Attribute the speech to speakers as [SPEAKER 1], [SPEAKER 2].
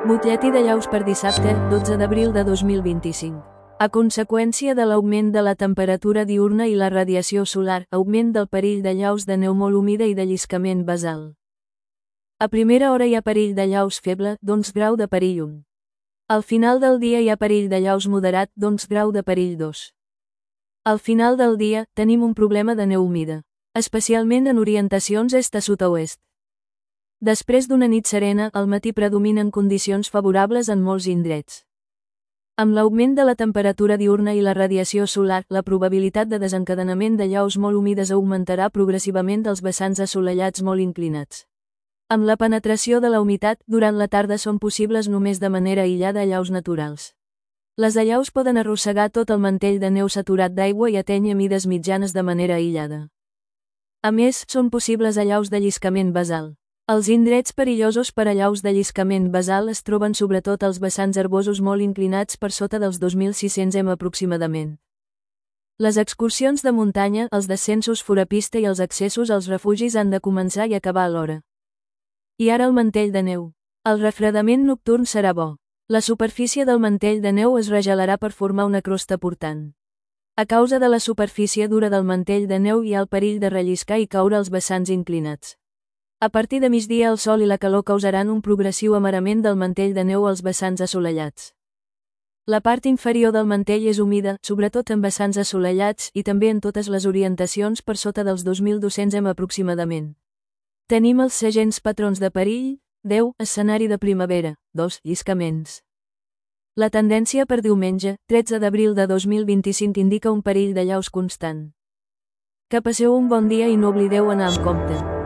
[SPEAKER 1] Butlletí de llaus per dissabte, 12 d'abril de 2025. A conseqüència de l'augment de la temperatura diürna i la radiació solar, augment del perill de llaus de neu molt humida i de lliscament basal. A primera hora hi ha perill de llaus feble, d'11 grau de perill 1. Al final del dia hi ha perill de llaus moderat, d'11 grau de perill 2. Al final del dia, tenim un problema de neu humida, especialment en orientacions est a sud-oest. Després d'una nit serena, al matí predominen condicions favorables en molts indrets. Amb l'augment de la temperatura diürna i la radiació solar, la probabilitat de desencadenament de llaus molt humides augmentarà progressivament dels vessants assolellats molt inclinats. Amb la penetració de la humitat, durant la tarda són possibles només de manera aïllada allaus naturals. Les allaus poden arrossegar tot el mantell de neu saturat d'aigua i atènyer mides mitjanes de manera aïllada. A més, són possibles allaus de lliscament basal. Els indrets perillosos per a allaus de lliscament basal es troben sobretot als vessants herbosos molt inclinats per sota dels 2.600 m aproximadament. Les excursions de muntanya, els descensos fora pista i els accessos als refugis han de començar i acabar alhora. I ara el mantell de neu. El refredament nocturn serà bo. La superfície del mantell de neu es regelarà per formar una crosta portant. A causa de la superfície dura del mantell de neu hi ha el perill de relliscar i caure als vessants inclinats. A partir de migdia el sol i la calor causaran un progressiu amarament del mantell de neu als vessants assolellats. La part inferior del mantell és humida, sobretot en vessants assolellats i també en totes les orientacions per sota dels 2.200 m aproximadament. Tenim els segents patrons de perill: 10, escenari de primavera, 2, lliscaments. La tendència per diumenge, 13 d'abril de 2025 indica un perill de llaus constant. Que passeu un bon dia i no oblideu anar amb compte.